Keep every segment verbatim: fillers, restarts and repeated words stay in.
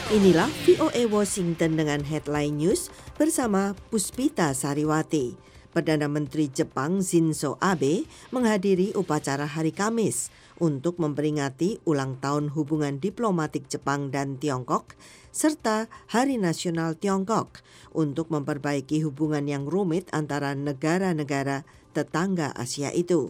Inilah V O A Washington dengan headline news bersama Puspita Sariwati. Perdana Menteri Jepang Shinzo Abe menghadiri upacara hari Kamis untuk memperingati ulang tahun hubungan diplomatik Jepang dan Tiongkok serta Hari Nasional Tiongkok untuk memperbaiki hubungan yang rumit antara negara-negara tetangga Asia itu.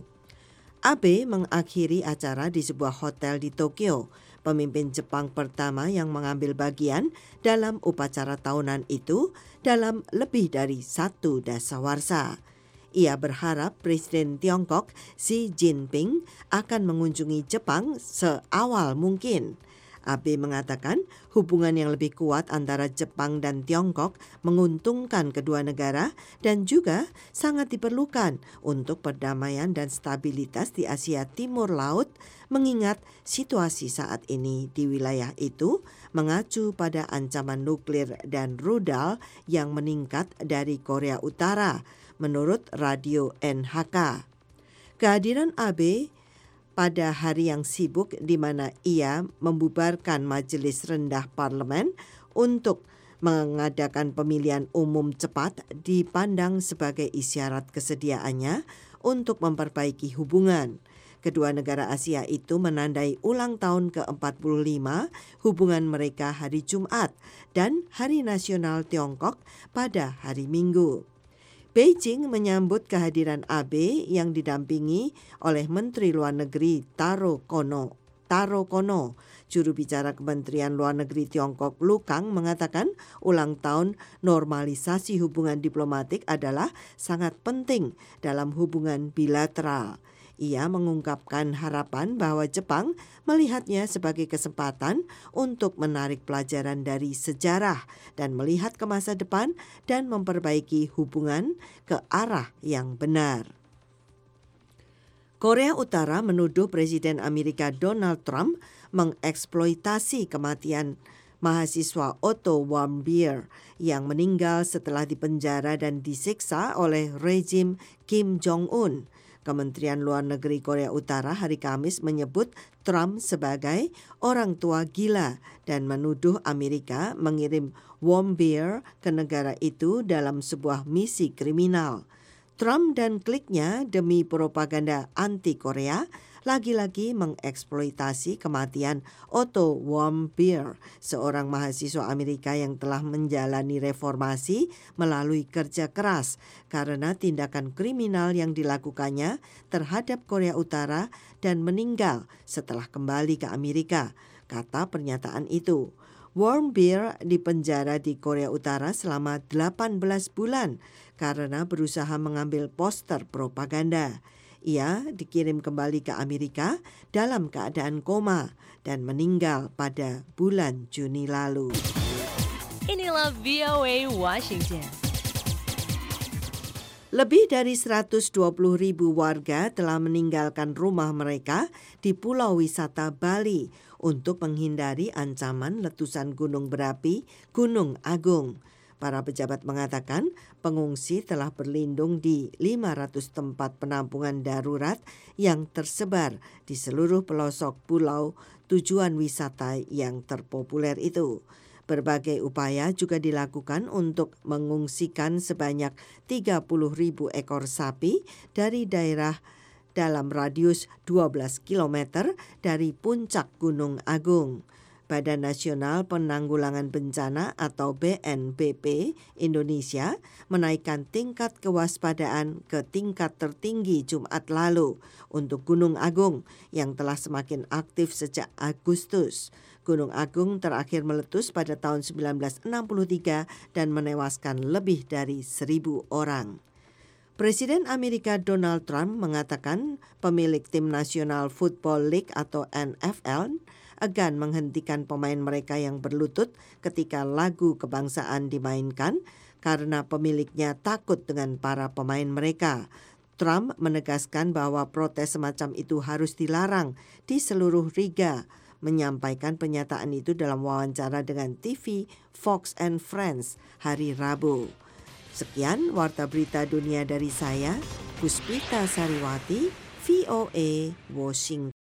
Abe mengakhiri acara di sebuah hotel di Tokyo, pemimpin Jepang pertama yang mengambil bagian dalam upacara tahunan itu dalam lebih dari satu dasawarsa. Ia berharap Presiden Tiongkok Xi Jinping akan mengunjungi Jepang seawal mungkin. Abe mengatakan hubungan yang lebih kuat antara Jepang dan Tiongkok menguntungkan kedua negara dan juga sangat diperlukan untuk perdamaian dan stabilitas di Asia Timur Laut, mengingat situasi saat ini di wilayah itu mengacu pada ancaman nuklir dan rudal yang meningkat dari Korea Utara, menurut radio N H K. Kehadiran Abe pada hari yang sibuk di mana ia membubarkan majelis rendah parlemen untuk mengadakan pemilihan umum cepat dipandang sebagai isyarat kesediaannya untuk memperbaiki hubungan. Kedua negara Asia itu menandai ulang tahun ke empat puluh lima hubungan mereka hari Jumat dan Hari Nasional Tiongkok pada hari Minggu. Beijing menyambut kehadiran Abe yang didampingi oleh Menteri Luar Negeri Taro Kono. Taro Kono, juru bicara Kementerian Luar Negeri Tiongkok Lu Kang mengatakan ulang tahun normalisasi hubungan diplomatik adalah sangat penting dalam hubungan bilateral. Ia mengungkapkan harapan bahwa Jepang melihatnya sebagai kesempatan untuk menarik pelajaran dari sejarah dan melihat ke masa depan dan memperbaiki hubungan ke arah yang benar. Korea Utara menuduh Presiden Amerika Donald Trump mengeksploitasi kematian mahasiswa Otto Warmbier yang meninggal setelah dipenjara dan disiksa oleh rezim Kim Jong-un. Kementerian Luar Negeri Korea Utara hari Kamis menyebut Trump sebagai orang tua gila dan menuduh Amerika mengirim Warmbier ke negara itu dalam sebuah misi kriminal. Trump dan kliknya demi propaganda anti-Korea lagi-lagi mengeksploitasi kematian Otto Warmbier, seorang mahasiswa Amerika yang telah menjalani reformasi melalui kerja keras karena tindakan kriminal yang dilakukannya terhadap Korea Utara dan meninggal setelah kembali ke Amerika, kata pernyataan itu. Warmbier dipenjara di Korea Utara selama delapan belas bulan karena berusaha mengambil poster propaganda. Ia dikirim kembali ke Amerika dalam keadaan koma dan meninggal pada bulan Juni lalu. Inilah V O A Washington. Lebih dari seratus dua puluh ribu warga telah meninggalkan rumah mereka di Pulau Wisata Bali untuk menghindari ancaman letusan gunung berapi Gunung Agung. Para pejabat mengatakan pengungsi telah berlindung di lima ratus tempat penampungan darurat yang tersebar di seluruh pelosok pulau tujuan wisata yang terpopuler itu. Berbagai upaya juga dilakukan untuk mengungsikan sebanyak tiga puluh ribu ekor sapi dari daerah dalam radius dua belas kilometer dari puncak Gunung Agung. Badan Nasional Penanggulangan Bencana atau B N P B Indonesia menaikkan tingkat kewaspadaan ke tingkat tertinggi Jumat lalu untuk Gunung Agung yang telah semakin aktif sejak Agustus. Gunung Agung terakhir meletus pada tahun sembilan belas enam puluh tiga dan menewaskan lebih dari seribu orang. Presiden Amerika Donald Trump mengatakan pemilik tim National Football League atau N F L enggan menghentikan pemain mereka yang berlutut ketika lagu kebangsaan dimainkan karena pemiliknya takut dengan para pemain mereka. Trump menegaskan bahwa protes semacam itu harus dilarang di seluruh liga, menyampaikan pernyataan itu dalam wawancara dengan T V Fox and Friends hari Rabu. Sekian warta berita dunia dari saya, Puspita Sariwati, V O A Washington.